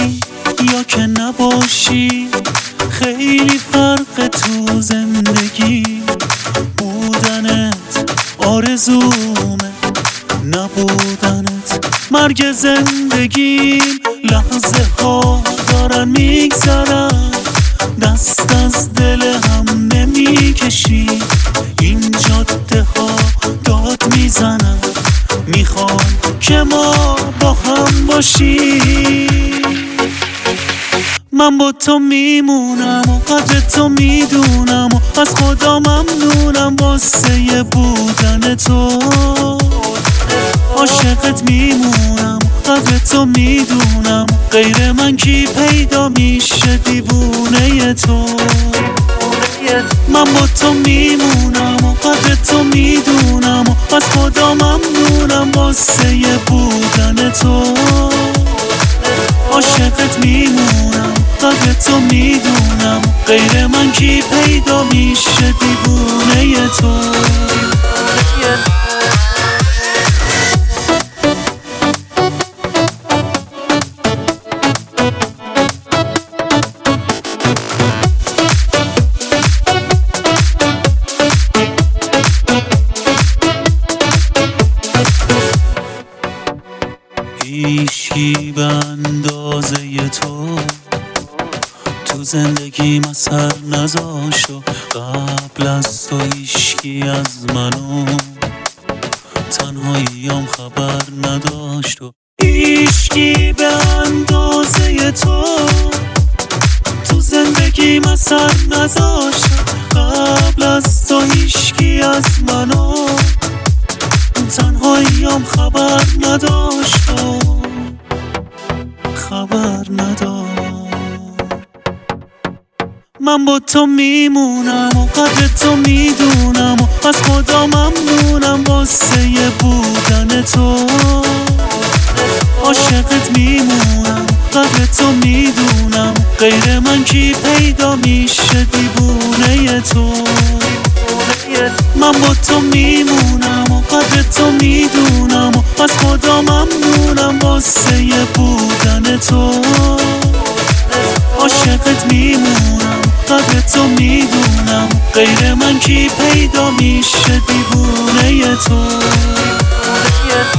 باشی یا که نباشی، خیلی فرق تو زندگی. بودنت آرزومه، نبودنت مرگ زندگیم. لحظه ها دارن میگذرن، دست از دل هم نمیکشی. این جاده ها داد میزنن، میخوان که ما با هم باشیم. من با تو میمونم و قدر تو میدونم و از خدا ممنونم واسه بودن تو. عاشقت میمونم، قدر تو میدونم، غیر من کی پیدا میشه دیوونه تو. من با تو میمونم و قدر تو میدونم و از خدا ممنونم واسه بودن تو. عاشقت میمونم، قدر تو میدونم، غیر من کی پیدا میشه دیوونه تو. هیچکی به اندازه تو زندگیم اثر نذاشت و قبل از تو هیچکی از منو تنهاییم خبر نداشت. و هیچکی به اندازه تو زندگیم اثر نذاشت. قبل از تو هیچکی از منو تنهاییم خبر نداشت و خبر نداشت. من با تو میمونم و قدر تو میدونم و از خدا ممنونم واسه بودن تو. عاشقت میمونم، قدر تو میدونم، غیر من کی پیدا میشه دیوونه تو. من با تو میمونم و قدر تو میدونم و از خدا ممنونم واسه بودن تو. عاشقت میمونم، قدر تو میدونم، غیر من کی پیدا میشه دیوونه تو.